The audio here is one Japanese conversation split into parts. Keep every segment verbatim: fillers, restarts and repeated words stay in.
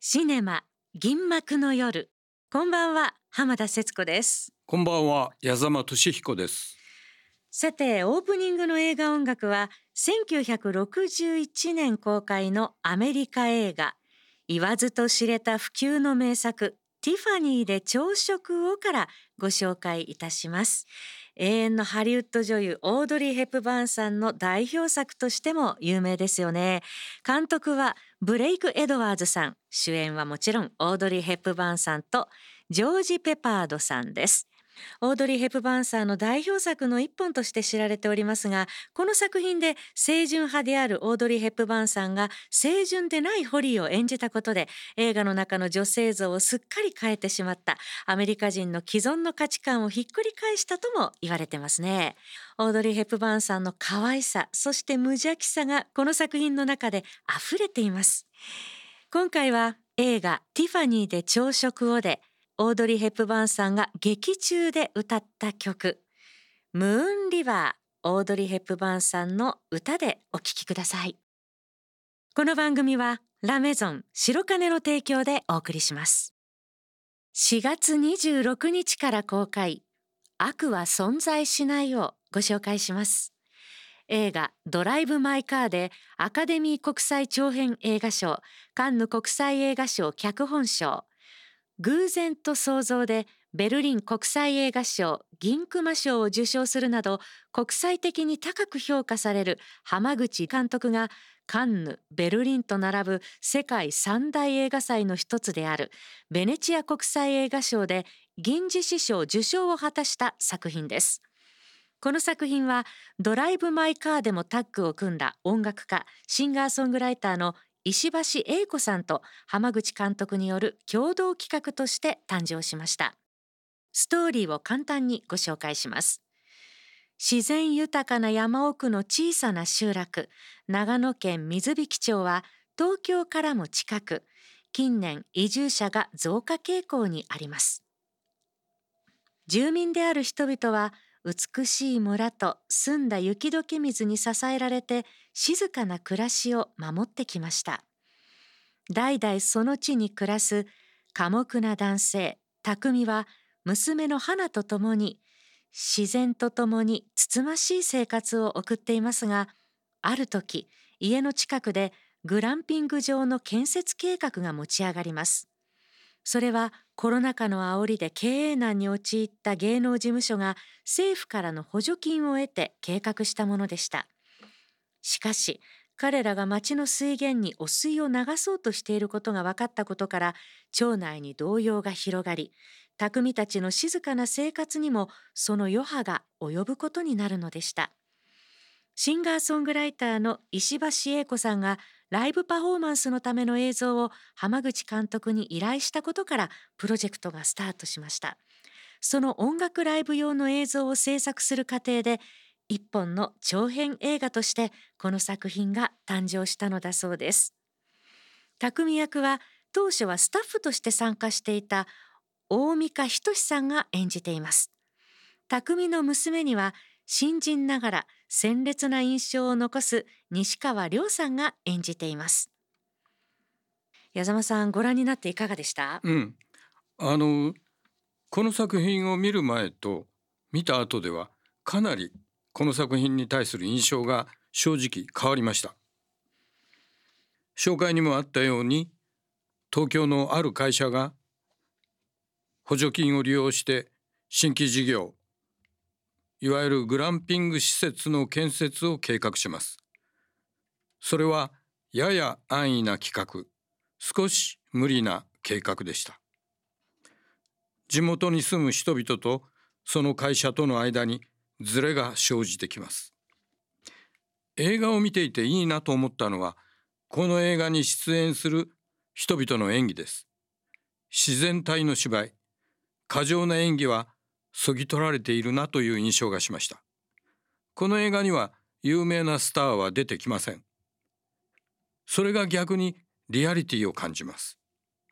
シネマ銀幕の夜。こんばんは、浜田節子です。 こんばんは、矢沢俊彦です。 さて、オープニングの映画音楽はせんきゅうひゃくろくじゅういちねん公開のアメリカ映画、言わずと知れた不朽の名作ティファニーで朝食をからご紹介いたします。永遠のハリウッド女優オードリー・ヘプバーンさんの代表作としても有名ですよね。監督はブレイク・エドワーズさん、主演はもちろんオードリー・ヘプバーンさんとジョージ・ペパードさんです。オードリー・ヘプバーンさんの代表作の一本として知られておりますが、この作品で清純派であるオードリー・ヘプバーンさんが清純でないホリーを演じたことで、映画の中の女性像をすっかり変えてしまったアメリカ人の既存の価値観をひっくり返したとも言われてますね。オードリー・ヘプバーンさんの可愛さ、そして無邪気さがこの作品の中で溢れています。今回は映画ティファニーで朝食をでオードリー・ヘプバーンさんが劇中で歌った曲、ムーンリバー、オードリー・ヘプバーンさんの歌でお聴きください。この番組はラメゾン白金の提供でお送りします。しがつにじゅうろくにちから公開、悪は存在しないをご紹介します。映画ドライブ・マイ・カーでアカデミー国際長編映画賞、カンヌ国際映画賞脚本賞、偶然と想像でベルリン国際映画賞銀熊賞を受賞するなど国際的に高く評価される濱口監督がカンヌ、ベルリンと並ぶ世界三大映画祭の一つであるベネチア国際映画賞で銀獅子賞受賞を果たした作品です。この作品はドライブ・マイ・カーでもタッグを組んだ音楽家、シンガーソングライターの石橋英子さんと濱口監督による共同企画として誕生しました。ストーリーを簡単にご紹介します。自然豊かな山奥の小さな集落、長野県水引町は東京からも近く、近年移住者が増加傾向にあります。住民である人々は美しい村と澄んだ雪解け水に支えられて静かな暮らしを守ってきました。代々その地に暮らす寡黙な男性、匠は娘の花と共に自然と共につつましい生活を送っていますが、ある時家の近くでグランピング場の建設計画が持ち上がります。それはコロナ禍の煽りで経営難に陥った芸能事務所が政府からの補助金を得て計画したものでした。しかし彼らが町の水源に汚水を流そうとしていることが分かったことから町内に動揺が広がり、匠たちの静かな生活にもその余波が及ぶことになるのでした。シンガーソングライターの石橋英子さんがライブパフォーマンスのための映像を濱口監督に依頼したことからプロジェクトがスタートしました。その音楽ライブ用の映像を制作する過程で一本の長編映画としてこの作品が誕生したのだそうです。匠役は当初はスタッフとして参加していた大美香仁さんが演じています。匠の娘には新人ながら鮮烈な印象を残す西川亮さんが演じています。矢沢さん、ご覧になっていかがでした？ うん、あのこの作品を見る前と見た後ではかなりこの作品に対する印象が正直変わりました。紹介にもあったように、東京のある会社が補助金を利用して新規事業、いわゆるグランピング施設の建設を計画します。それはやや安易な企画、少し無理な計画でした。地元に住む人々とその会社との間にズレが生じてきます。映画を見ていていいなと思ったのは、この映画に出演する人々の演技です。自然体の芝居、過剰な演技はそぎ取られているなという印象がしました。この映画には有名なスターは出てきません。それが逆にリアリティを感じます。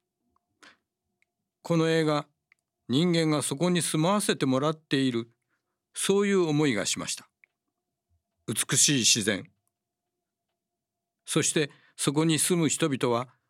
この映画、人間がそこに住まわせてもらっている、そういう思いがしました。美しい自然、そしてそこに住む人々は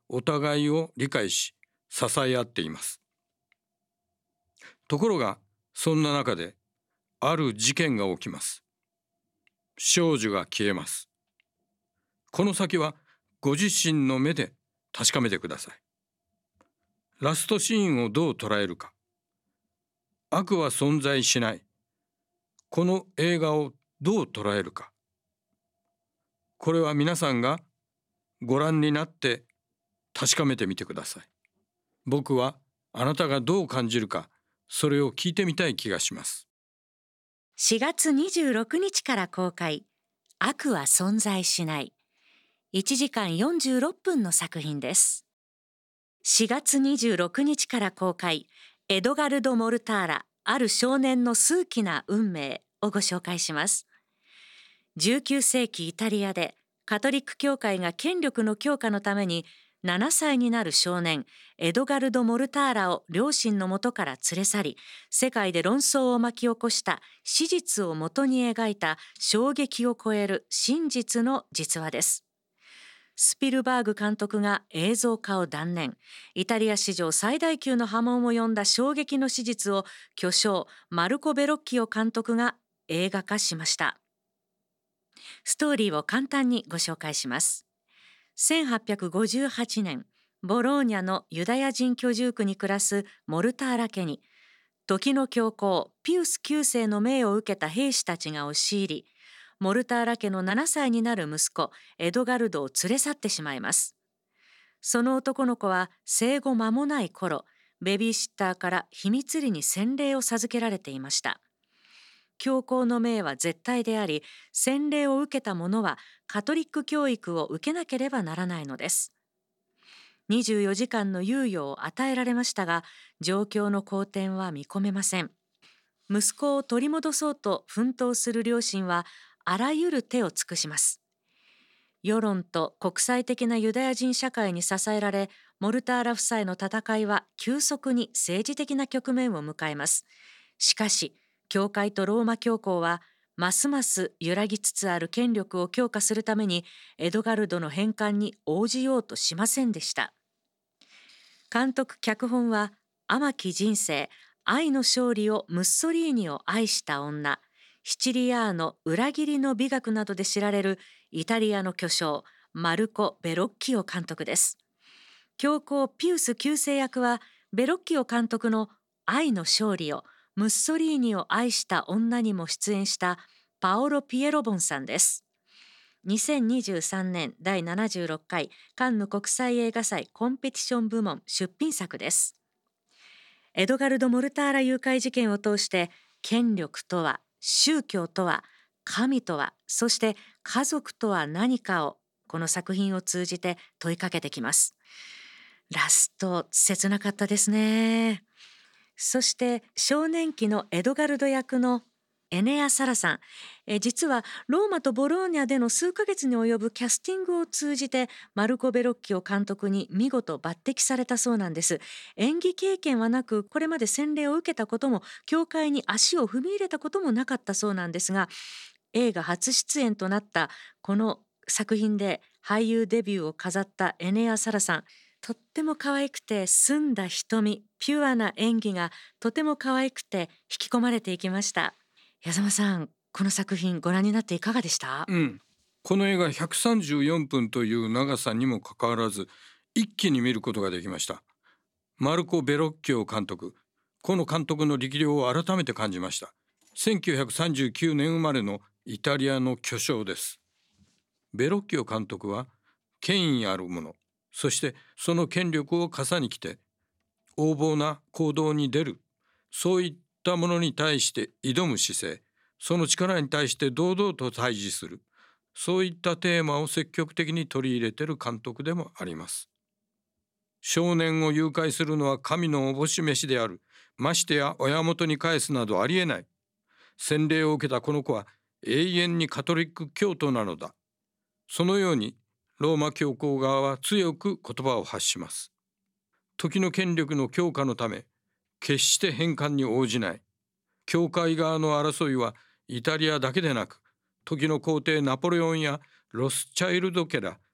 お互いを理解し支え合っています。ところがそんな中である事件が起きます。少女が消えます。この先はご自身の目で確かめてください。ラストシーンをどう捉えるか。悪は存在しない。この映画をどう捉えるか。これは皆さんがご覧になって確かめてみてください。僕はあなたがどう感じるか、それを聞いてみたい気がします。 しがつにじゅうろくにちから公開、悪は存在しない。いちじかんよんじゅうろっぷんの作品です。しがつにじゅうろくにちから公開、エドガルド・モルターラ、ある少年の数奇な運命をご紹介します。じゅうきゅうせいきイタリアでカトリック教会が権力の強化のためにななさいになる少年エドガルド・モルターラを両親の元から連れ去り、世界で論争を巻き起こした史実をもとに描いた衝撃を超える真実の実話です。スピルバーグ監督が映像化を断念。イタリア史上最大級の波紋を呼んだ衝撃の史実を巨匠マルコ・ベロッキオ監督が映画化しました。ストーリーを簡単にご紹介します。せんはっぴゃくごじゅうはちねん、ボローニャのユダヤ人居住区に暮らすモルターラ家に、時の教皇ピウスきゅうせいの命を受けた兵士たちが押し入り、モルターラ家のななさいになる息子エドガルドを連れ去ってしまいます。その男の子は生後間もない頃、ベビーシッターから秘密裏に洗礼を授けられていました。教皇の命は絶対であり、洗礼を受けた者はカトリック教育を受けなければならないのです。にじゅうよじかんの猶予を与えられましたが、状況の好転は見込めません。息子を取り戻そうと奮闘する両親はあらゆる手を尽くします。世論と国際的なユダヤ人社会に支えられ、モルターラ夫妻の戦いは急速に政治的な局面を迎えます。しかし、教会とローマ教皇はますます揺らぎつつある権力を強化するためにエドガルドの返還に応じようとしませんでした。監督脚本は天城人生、愛の勝利をムッソリーニを愛した女、シチリアーノ裏切りの美学などで知られるイタリアの巨匠マルコ・ベロッキオ監督です。教皇ピウスきゅうせい役はベロッキオ監督の愛の勝利をムッソリーニを愛した女にも出演したパオロ・ピエロボンさんです。にせんにじゅうさんねんだいななじゅうろっかいカンヌ国際映画祭コンペティション部門出品作です。エドガルド・モルターラ誘拐事件を通して、権力とは、宗教とは、神とは、そして家族とは何かをこの作品を通じて問いかけてきます。ラスト切なかったですね。そして少年期のエドガルド役のエネア・サラさん、え実はローマとボローニャでの数ヶ月に及ぶキャスティングを通じてマルコ・ベロッキオ監督に見事抜擢されたそうなんです。演技経験はなく、これまで洗礼を受けたことも教会に足を踏み入れたこともなかったそうなんですが、映画初出演となったこの作品で俳優デビューを飾ったエネア・サラさん、とっても可愛くて澄んだ瞳、ピュアな演技がとても可愛くて引き込まれていきました。矢沢さん、この作品ご覧になっていかがでした？ うん、この映画ひゃくさんじゅうよんぷんという長さにもかかわらず一気に見ることができました。マルコ・ベロッキオ監督、この監督の力量を改めて感じました。せんきゅうひゃくさんじゅうきゅうねん生まれのイタリアの巨匠です。ベロッキオ監督は権威ある者、そしてその権力を傘に来て横暴な行動に出る、そういったものに対して挑む姿勢、その力に対して堂々と対峙する、そういったテーマを積極的に取り入れている監督でもあります。少年を誘拐するのは神のおぼし飯である。ましてや親元に返すなどありえない。洗礼を受けたこの子は永遠にカトリック教徒なのだ。そのようにローマ教皇側は強く言葉を発します。時の権力の強化のため決して返還に応じない。教会側の争いはイタリアだけでなく、時の皇帝ナポレオンやロスチャイルド家ら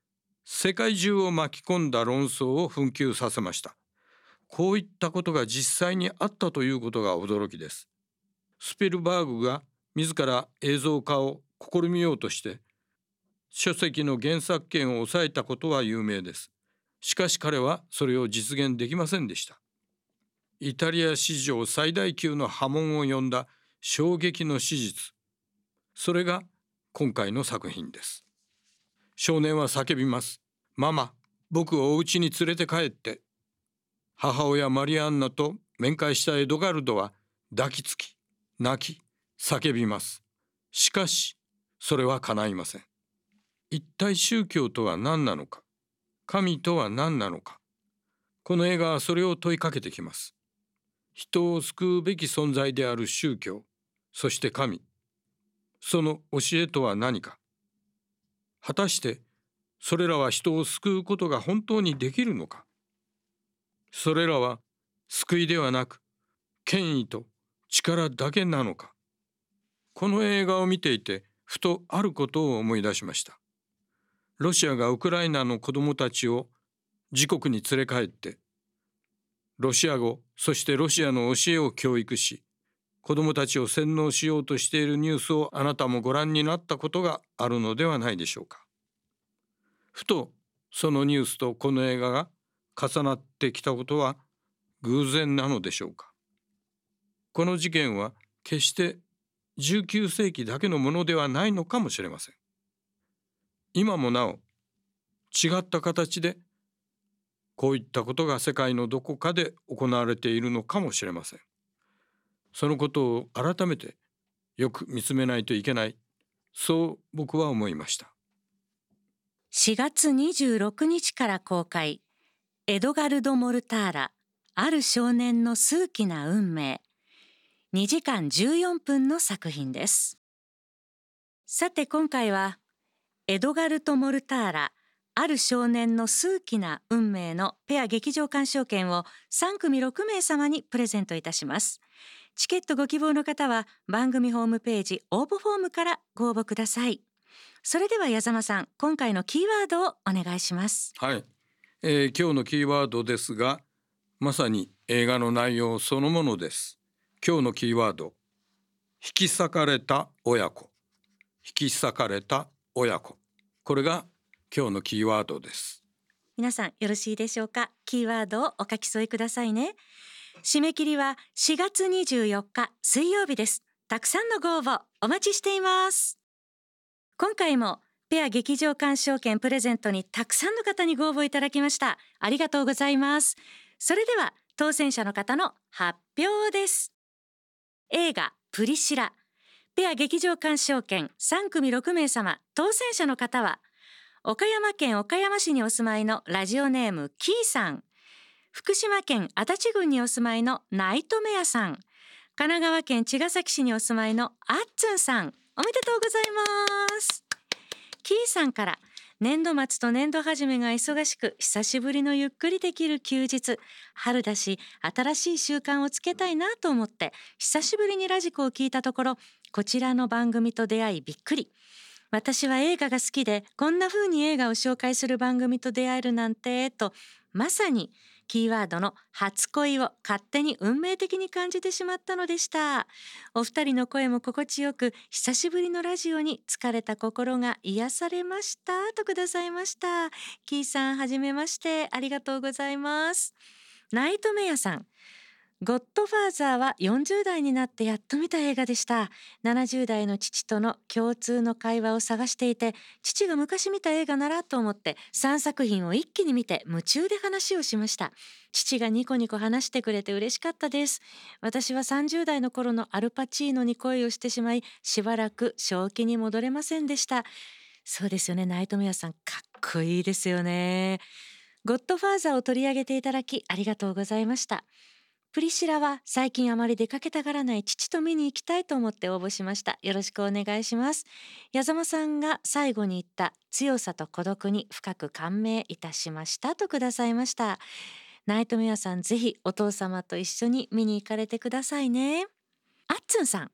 世界中を巻き込んだ論争を紛糾させました。こういったことが実際にあったということが驚きです。スピルバーグが自ら映像化を試みようとして書籍の原作権を抑えたことは有名です。しかし彼はそれを実現できませんでした。イタリア史上最大級の波紋を呼んだ衝撃の史実、それが今回の作品です。少年は叫びます。ママ、僕をお家に連れて帰って。母親マリアンナと面会したエドガルドは抱きつき、泣き、叫びます。しかしそれは叶いません。一体宗教とは何なのか、神とは何なのか。この映画はそれを問いかけてきます。人を救うべき存在である宗教、そして神、その教えとは何か。果たしてそれらは人を救うことが本当にできるのか。それらは救いではなく権威と力だけなのか。この映画を見ていてふとあることを思い出しました。ロシアがウクライナの子どもたちを自国に連れ帰ってロシア語、そしてロシアの教えを教育し、子どもたちを洗脳しようとしているニュースをあなたもご覧になったことがあるのではないでしょうか。ふとそのニュースとこの映画が重なってきたことは偶然なのでしょうか。この事件は決してじゅうきゅうせいきだけのものではないのかもしれません。今もなお違った形でこういったことが世界のどこかで行われているのかもしれません。そのことを改めてよく見つめないといけない、そう僕は思いました。 しがつにじゅうろくにちから公開、エドガルド・モルターラ、ある少年の数奇な運命。にじかんじゅうよんぷんの作品です。さて今回は、エドガルト・モルターラ、ある少年の数奇な運命のペア劇場鑑賞券をさんくみろくめいさまにプレゼントいたします。チケットご希望の方は番組ホームページ応募フォームからご応募ください。それでは矢沢さん、今回のキーワードをお願いします。 はい、えー、今日のキーワードですが、まさに映画の内容そのものです。今日のキーワード、引き裂かれた親子。引き裂かれた親子。これが今日のキーワードです。 皆さんよろしいでしょうか。キーワードをお書き添えくださいね。締め切りはしがつにじゅうよっか水曜日です。たくさんのご応募お待ちしています。今回もペア劇場鑑賞券プレゼントにたくさんの方にご応募いただきました。ありがとうございます。それでは当選者の方の発表です。映画プリシラ、ペア劇場鑑賞券さんくみろくめいさま、当選者の方は岡山県岡山市にお住まいのラジオネームキーさん、福島県足立郡にお住まいのナイトメアさん、神奈川県茅ヶ崎市にお住まいのあっつんさん、おめでとうございます。キーさんから、年度末と年度始めが忙しく久しぶりのゆっくりできる休日、春だし新しい習慣をつけたいなと思って久しぶりにラジコを聞いたところ、こちらの番組と出会いびっくり。私は映画が好きで、こんな風に映画を紹介する番組と出会えるなんてと、まさにキーワードの初恋を勝手に運命的に感じてしまったのでした。お二人の声も心地よく、久しぶりのラジオに疲れた心が癒されましたとくださいました。キーさん、はじめまして、ありがとうございます。ナイトメアさん、ゴッドファーザーはよんじゅうだいになってやっと見た映画でした。ななじゅうだいの父との共通の会話を探していて、父が昔見た映画ならと思ってさんさく品を一気に見て夢中で話をしました。父がニコニコ話してくれて嬉しかったです。私はさんじゅうだいの頃のアルパチーノに恋をしてしまい、しばらく正気に戻れませんでした。そうですよね、ナイトメアさん、かっこいいですよね。ゴッドファーザーを取り上げていただきありがとうございました。プリシラは最近あまり出かけたがらない父と見に行きたいと思って応募しました。よろしくお願いします。矢沢さんが最後に言った強さと孤独に深く感銘いたしましたとくださいました。ナイトメアさん、ぜひお父様と一緒に見に行かれてくださいね。あっつんさん、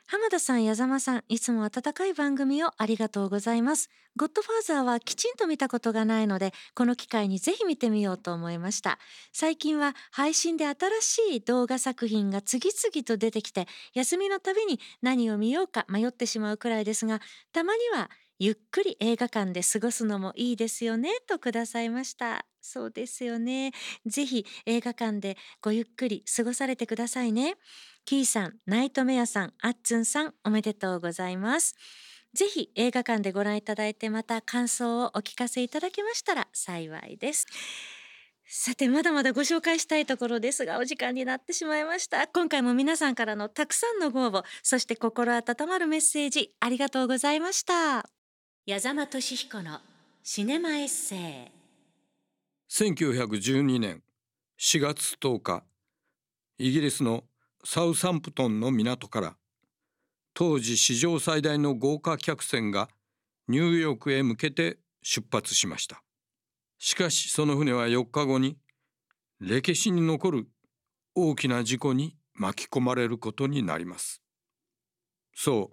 浜田さん、矢沢さん、いつも温かい番組をありがとうございます。ゴッドファーザーはきちんと見たことがないので、この機会にぜひ見てみようと思いました。最近は配信で新しい動画作品が次々と出てきて、休みのたびに何を見ようか迷ってしまうくらいですが、たまにはゆっくり映画館で過ごすのもいいですよねとくださいました。そうですよね。ぜひ映画館でごゆっくり過ごされてくださいね。キーさん、ナイトメアさん、アッツンさん、おめでとうございます。ぜひ映画館でご覧いただいて、また感想をお聞かせいただけましたら幸いです。さて、まだまだご紹介したいところですが、お時間になってしまいました。今回も皆さんからのたくさんのご応募、そして心温まるメッセージありがとうございました。矢沢俊彦のシネマエッセイ。 せんきゅうひゃくじゅうにねんしがつとおか、イギリスのサウサンプトンの港から当時史上最大の豪華客船がニューヨークへ向けて出発しました。しかしその船はよっかごに歴史に残る大きな事故に巻き込まれることになります。そう、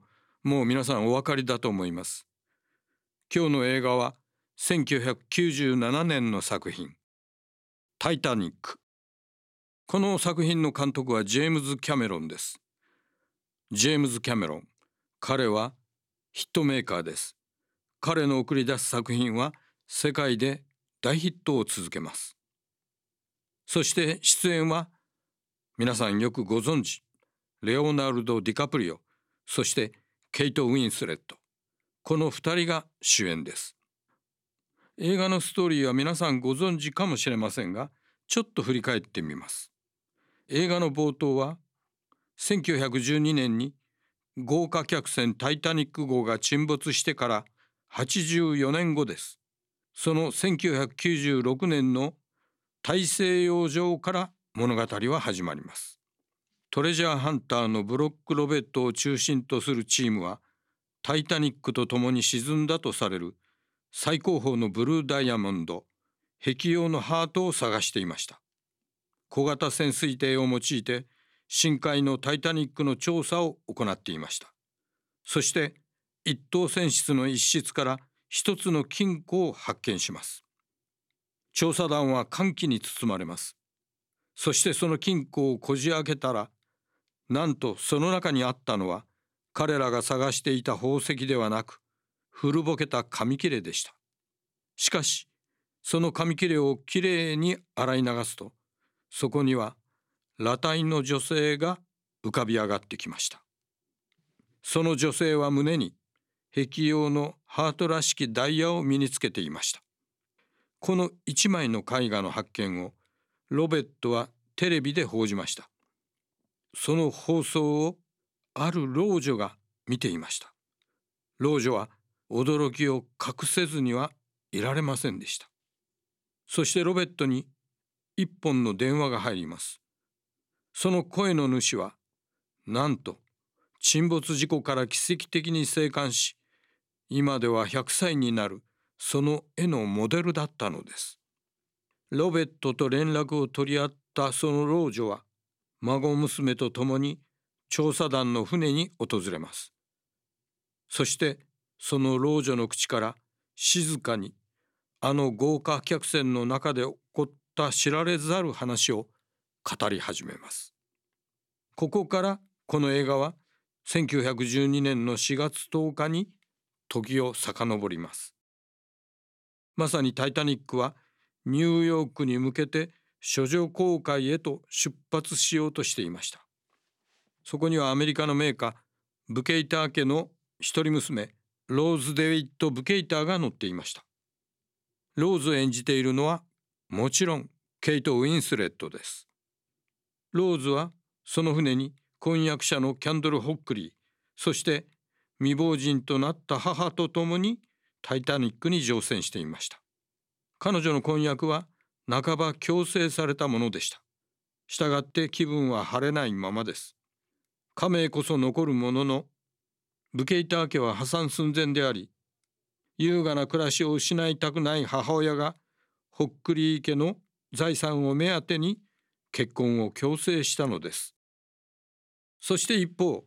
もう皆さんお分かりだと思います。今日の映画はせんきゅうひゃくきゅうじゅうななねんの作品、タイタニック。この作品の監督はジェームズ・キャメロンです。ジェームズ・キャメロン、彼はヒットメーカーです。彼の送り出す作品は世界で大ヒットを続けます。そして出演は皆さんよくご存知、レオナルド・ディカプリオ、そしてケイト・ウィンスレット、このふたりが主演です。映画のストーリーは皆さんご存知かもしれませんが、ちょっと振り返ってみます。映画の冒頭はせんきゅうひゃくじゅうにねんに豪華客船タイタニック号が沈没してからはちじゅうよねんごです。そのせんきゅうひゃくきゅうじゅうろくねんの大西洋上から物語は始まります。トレジャーハンターのブロック・ロベットを中心とするチームはタイタニックと共に沈んだとされる最高峰のブルーダイヤモンド、碧葉のハートを探していました。小型潜水艇を用いて深海のタイタニックの調査を行っていました。そして一等船室の一室から一つの金庫を発見します。調査団は歓喜に包まれます。そしてその金庫をこじ開けたら、なんとその中にあったのは彼らが探していた宝石ではなく、古ぼけた紙切れでした。しかしその紙切れをきれいに洗い流すと、そこには裸体の女性が浮かび上がってきました。その女性は胸に碧葉のハートらしきダイヤを身につけていました。この一枚の絵画の発見をロベットはテレビで報じました。その放送をある老女が見ていました。老女は驚きを隠せずにはいられませんでした。そしてロベットに一本の電話が入ります。その声の主はなんと沈没事故から奇跡的に生還し、今ではひゃくさいになるその絵のモデルだったのです。ロベットと連絡を取り合ったその老女は孫娘と共に調査団の船に訪れます。そしてその老女の口から静かにあの豪華客船の中で起こった知られざる話を語り始めます。ここからこの映画はせんきゅうひゃくじゅうにねんのしがつとおかに時を遡ります。まさにタイタニックはニューヨークに向けて処女航海へと出発しようとしていました。そこにはアメリカの名家ブケイター家の一人娘ローズ・デイビッド・ブケイターが乗っていました。ローズを演じているのはもちろんケイト・ウィンスレットです。ローズはその船に婚約者のキャンドル・ホックリー、そして未亡人となった母と共にタイタニックに乗船していました。彼女の婚約は半ば強制されたものでした。したがって気分は晴れないままです。家名こそ残るものの、ブケイター家は破産寸前であり、優雅な暮らしを失いたくない母親がホックリー家の財産を目当てに結婚を強制したのです。そして一方、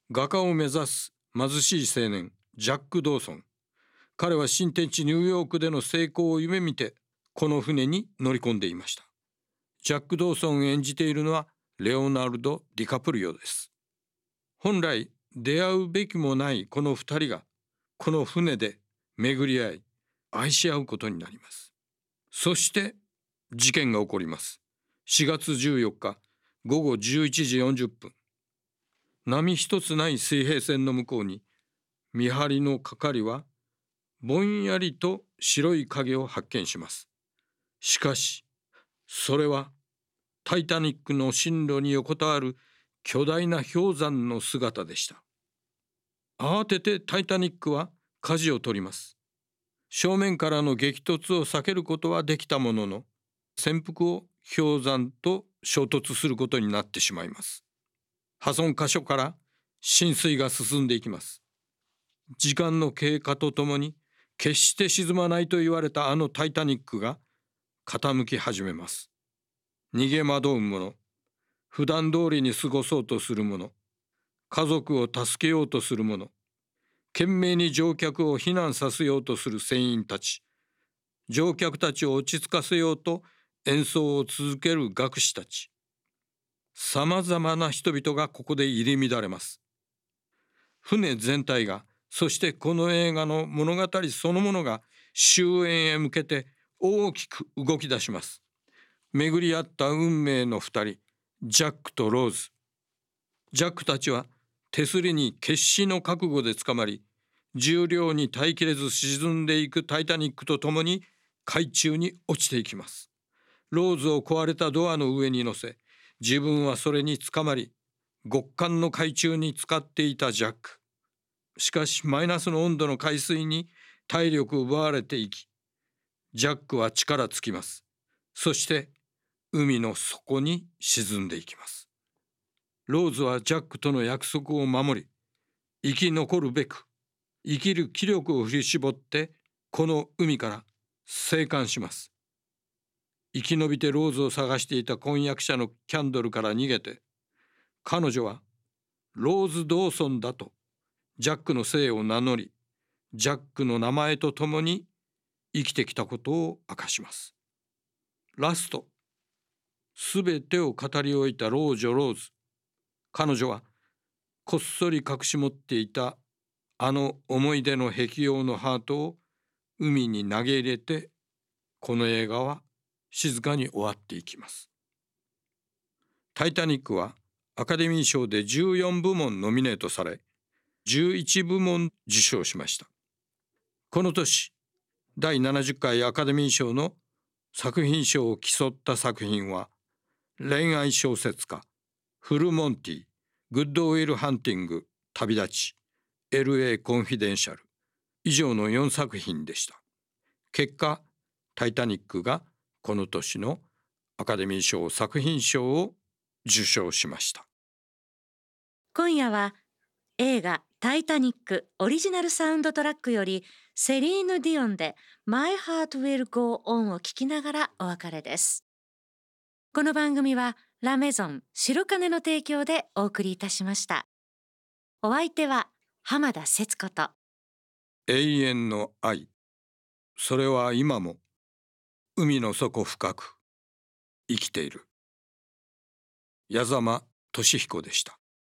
画家を目指す貧しい青年ジャック・ドーソン。彼は新天地ニューヨークでの成功を夢見てこの船に乗り込んでいました。ジャック・ドーソンを演じているのはレオナルド・ディカプリオです。本来出会うべきもないこの二人がこの船で巡り合い愛し合うことになります。そして事件が起こります。しがつじゅうよっかごごじゅういちじよんじゅっぷん、波一つない水平線の向こうに見張りの係はぼんやりと白い影を発見します。しかしそれはタイタニックの進路に横たわる巨大な氷山の姿でした。慌ててタイタニックは舵を取ります。正面からの激突を避けることはできたものの、潜伏を氷山と衝突することになってしまいます。破損箇所から浸水が進んでいきます。時間の経過とともに決して沈まないと言われたあのタイタニックが傾き始めます。逃げ惑う者、普段通りに過ごそうとする者、家族を助けようとする者、懸命に乗客を避難させようとする船員たち、乗客たちを落ち着かせようと演奏を続ける楽師たち、さまざまな人々がここで入り乱れます。船全体が、そしてこの映画の物語そのものが終焉へ向けて大きく動き出します。巡り合った運命の二人、ジャックとローズ。ジャックたちは手すりに決死の覚悟で捕まり、重量に耐えきれず沈んでいくタイタニックとともに海中に落ちていきます。ローズを壊れたドアの上に乗せ、自分はそれに捕まり、極寒の海中に浸かっていたジャック。しかしマイナスの温度の海水に体力を奪われていき、ジャックは力尽きます。そして海の底に沈んでいきます。ローズはジャックとの約束を守り、生き残るべく生きる気力を振り絞ってこの海から生還します。生き延びてローズを探していた婚約者のキャンドルから逃げて、彼女はローズ・ドーソンだとジャックの姓を名乗り、ジャックの名前とともに生きてきたことを明かします。ラスト、すべてを語り終えた老女ローズ。彼女はこっそり隠し持っていたあの思い出の壁用のハートを海に投げ入れて、この映画は静かに終わっていきます。タイタニックはアカデミー賞でじゅうよんぶもんノミネートされ、じゅういちぶもん受賞しました。この年、だいななじゅっかいアカデミー賞の作品賞を競った作品は、恋愛小説家、フルモンティ、グッドウィル・ハンティング、旅立ち、エルエー コンフィデンシャル、以上のよんさく品でした。結果、タイタニックがこの年のアカデミー賞作品賞を受賞しました。 今夜は映画タイタニックオリジナルサウンドトラックよりセリーヌ・ディオンで My Heart Will Go On を聴きながらお別れです。この番組はラメゾン白金の提供でお送りいたしました。お相手は浜田節子と永遠の愛、それは今も海の底深く生きている。矢沢俊彦でした。